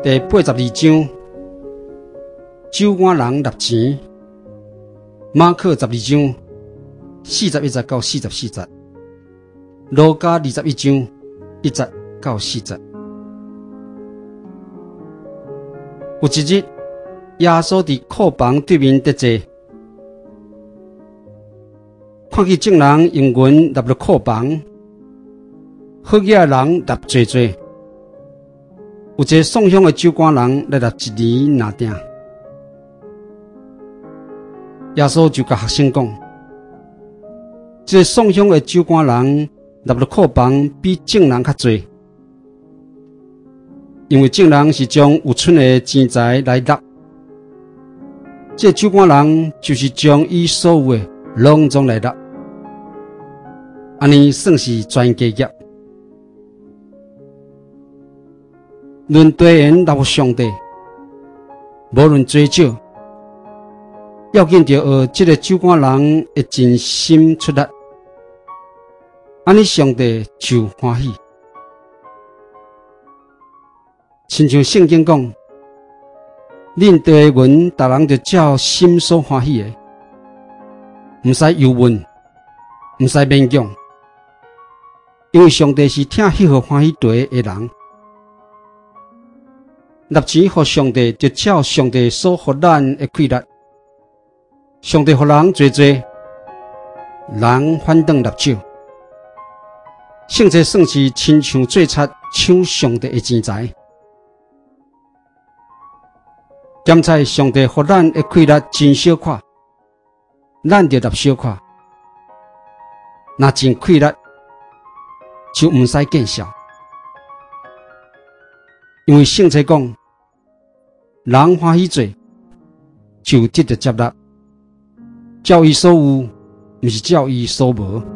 第82章，酒馆人纳钱。马可12章41节到44节，路加21章1节到4节。有一日，耶稣伫库房对面得坐，看见众人用银纳入库房，好野人纳多多。有一个送香的酒馆人来纳1厘拿定。耶稣就甲学生讲，这个送香的酒馆人纳入库房比众人较多，因为众人是将有剩的钱财来纳，这个酒馆人就是将伊所有的拢总来纳，安尼算是全家业。论地缘纳入上帝，无论多少，要紧着学这个酒馆人会真心出力，安尼上帝就欢喜。亲像圣经讲，恁地文逐人就照心所欢喜的，毋使犹问，毋使勉强，因为上帝是听迄号欢喜地的人。纳钱予上帝，就照上帝所予咱的气力。上帝予人多多，人反倒纳少，圣这算是亲像做贼抢上帝的钱财。检查上帝予咱的气力真小可，咱就纳小可；若真气力，就毋使见笑，因为圣这讲。人欢喜做，就得到接纳。照伊所有，毋是照伊所无。